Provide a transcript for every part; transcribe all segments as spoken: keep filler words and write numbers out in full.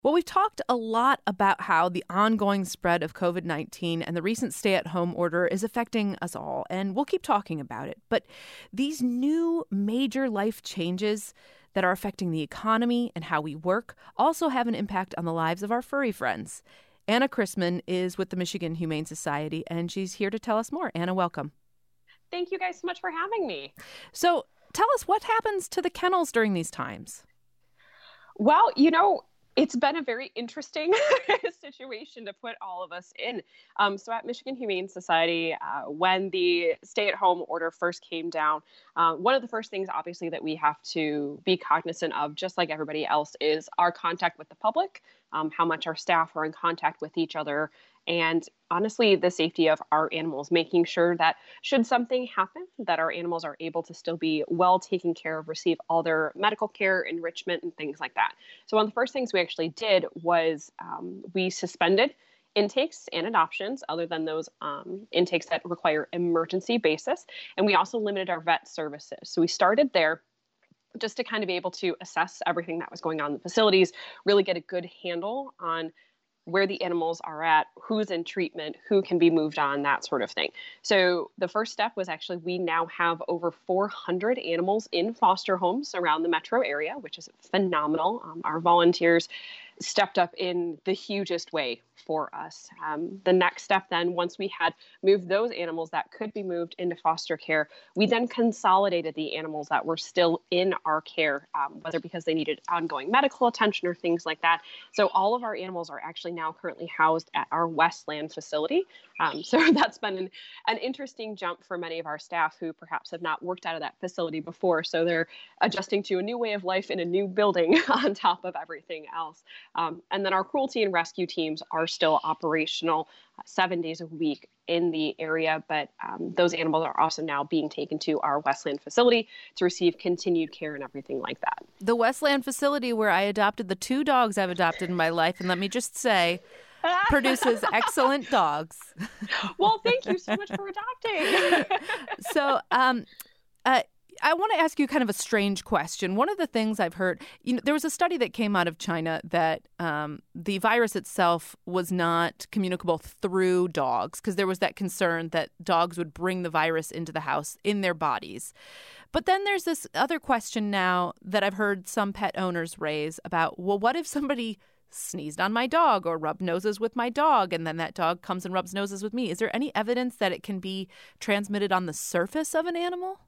Well, we've talked a lot about how the ongoing spread of covid nineteen and the recent stay-at-home order is affecting us all, and we'll keep talking about it. But these new major life changes that are affecting the economy and how we work also have an impact on the lives of our furry friends. Anna Chrisman is with the Michigan Humane Society, and she's here to tell us more. Anna, welcome. Thank you guys so much for having me. So tell us, what happens to the kennels during these times? Well, you know, it's been a very interesting situation to put all of us in. Um, so at Michigan Humane Society, uh, when the stay-at-home order first came down, uh, one of the first things, obviously, that we have to be cognizant of, just like everybody else, is our contact with the public, um, how much our staff are in contact with each other, and honestly, the safety of our animals, making sure that should something happen, that our animals are able to still be well taken care of, receive all their medical care, enrichment, and things like that. So one of the first things we actually did was um, we suspended intakes and adoptions other than those um, intakes that require emergency basis. And we also limited our vet services. So we started there just to kind of be able to assess everything that was going on in the facilities, really get a good handle on where the animals are at, who's in treatment, who can be moved on, that sort of thing. So the first step was actually we now have over four hundred animals in foster homes around the metro area, which is phenomenal. Um, our volunteers stepped up in the hugest way for us. Um, the next step then, once we had moved those animals that could be moved into foster care, we then consolidated the animals that were still in our care, um, whether because they needed ongoing medical attention or things like that. So all of our animals are actually now currently housed at our Westland facility. Um, so that's been an, an interesting jump for many of our staff who perhaps have not worked out of that facility before. So they're adjusting to a new way of life in a new building on top of everything else. Um, and then our cruelty and rescue teams are still operational uh, seven days a week in the area, but um, those animals are also now being taken to our Westland facility to receive continued care and everything like that. The Westland facility, where I adopted the two dogs I've adopted in my life, and let me just say, produces excellent dogs. Well, thank you so much for adopting. so, um, uh, I want to ask you kind of a strange question. One of the things I've heard, you know, there was a study that came out of China that um, the virus itself was not communicable through dogs because there was that concern that dogs would bring the virus into the house in their bodies. But then there's this other question now that I've heard some pet owners raise about, well, what if somebody sneezed on my dog or rubbed noses with my dog, and then that dog comes and rubs noses with me? Is there any evidence that it can be transmitted on the surface of an animal?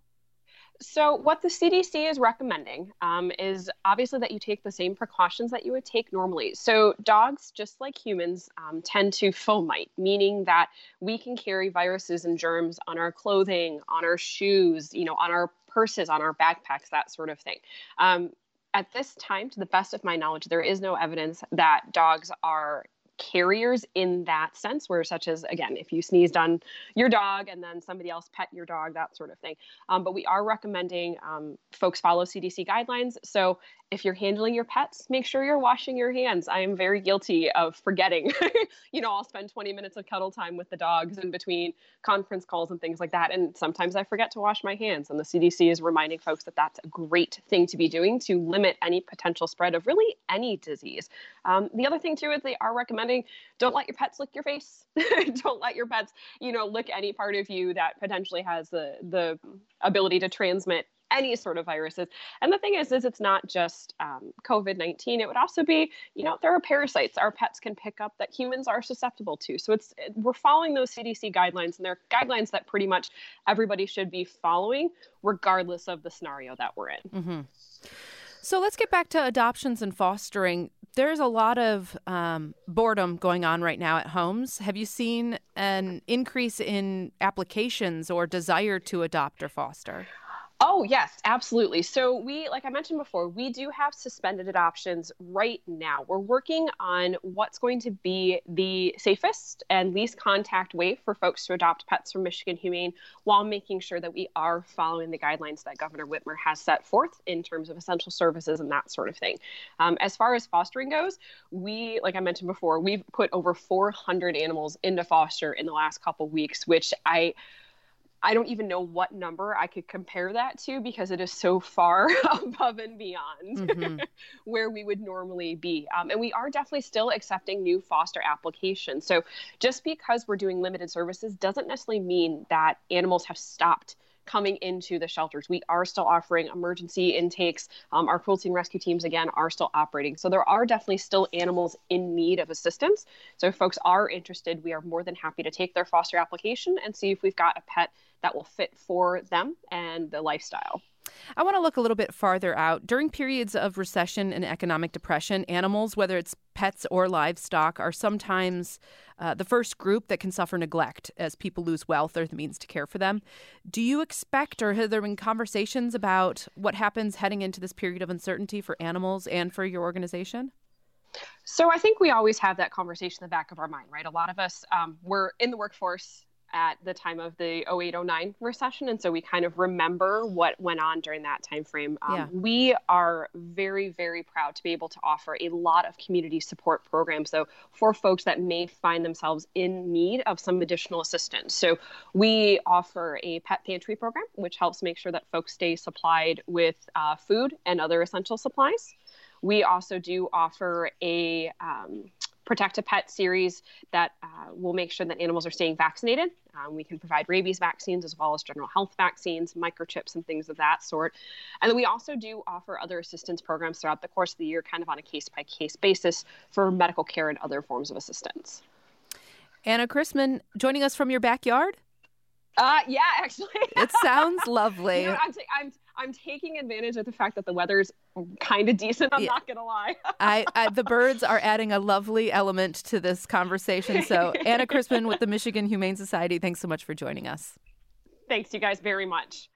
So what the C D C is recommending um, is obviously that you take the same precautions that you would take normally. So dogs, just like humans, um, tend to fomite, meaning that we can carry viruses and germs on our clothing, on our shoes, you know, on our purses, on our backpacks, that sort of thing. Um, at this time, to the best of my knowledge, there is no evidence that dogs are carriers in that sense, where such as, again, if you sneezed on your dog and then somebody else pet your dog, that sort of thing. Um, but we are recommending um, folks follow C D C guidelines. So if you're handling your pets, make sure you're washing your hands. I am very guilty of forgetting. you know, I'll spend twenty minutes of cuddle time with the dogs in between conference calls and things like that. And sometimes I forget to wash my hands. And the C D C is reminding folks that that's a great thing to be doing to limit any potential spread of really any disease. Um, the other thing, too, is they are recommending don't let your pets lick your face. Don't let your pets, you know, lick any part of you that potentially has the the ability to transmit any sort of viruses. And the thing is, is it's not just um, covid nineteen. It would also be, you know, there are parasites our pets can pick up that humans are susceptible to. So it's we're following those C D C guidelines, and they're guidelines that pretty much everybody should be following, regardless of the scenario that we're in. Mm-hmm. So let's get back to adoptions and fostering. There's a lot of um, boredom going on right now at homes. Have you seen an increase in applications or desire to adopt or foster? Oh, yes, absolutely. So we, like I mentioned before, we do have suspended adoptions right now. We're working on what's going to be the safest and least contact way for folks to adopt pets from Michigan Humane while making sure that we are following the guidelines that Governor Whitmer has set forth in terms of essential services and that sort of thing. Um, as far as fostering goes, we, like I mentioned before, we've put over four hundred animals into foster in the last couple weeks, which I... I don't even know what number I could compare that to because it is so far above and beyond mm-hmm. where we would normally be. Um, and we are definitely still accepting new foster applications. So just because we're doing limited services doesn't necessarily mean that animals have stopped coming into the shelters. We are still offering emergency intakes. Um, our cruelty and rescue teams, again, are still operating. So there are definitely still animals in need of assistance. So if folks are interested, we are more than happy to take their foster application and see if we've got a pet that will fit for them and the lifestyle. I want to look a little bit farther out. During periods of recession and economic depression, animals, whether it's pets or livestock, are sometimes uh, the first group that can suffer neglect as people lose wealth or the means to care for them. Do you expect, or have there been conversations about what happens heading into this period of uncertainty for animals and for your organization? So I think we always have that conversation in the back of our mind, right? A lot of us um, were in the workforce at the time of the oh eight oh nine recession. And so we kind of remember what went on during that time frame. Um, yeah. We are very, very proud to be able to offer a lot of community support programs, though, for folks that may find themselves in need of some additional assistance. So we offer a pet pantry program, which helps make sure that folks stay supplied with uh, food and other essential supplies. We also do offer a um, Protect a Pet series that uh, will make sure that animals are staying vaccinated. Um, we can provide rabies vaccines as well as general health vaccines, microchips, and things of that sort. And then we also do offer other assistance programs throughout the course of the year, kind of on a case-by-case basis for medical care and other forms of assistance. Anna Chrisman, joining us from your backyard? Uh, yeah, actually. It sounds lovely. You know, I'm, t- I'm I'm taking advantage of the fact that the weather's kind of decent. I'm yeah. not going to lie. I, I the birds are adding a lovely element to this conversation. So Anna Chrisman with the Michigan Humane Society, thanks so much for joining us. Thanks, you guys, very much.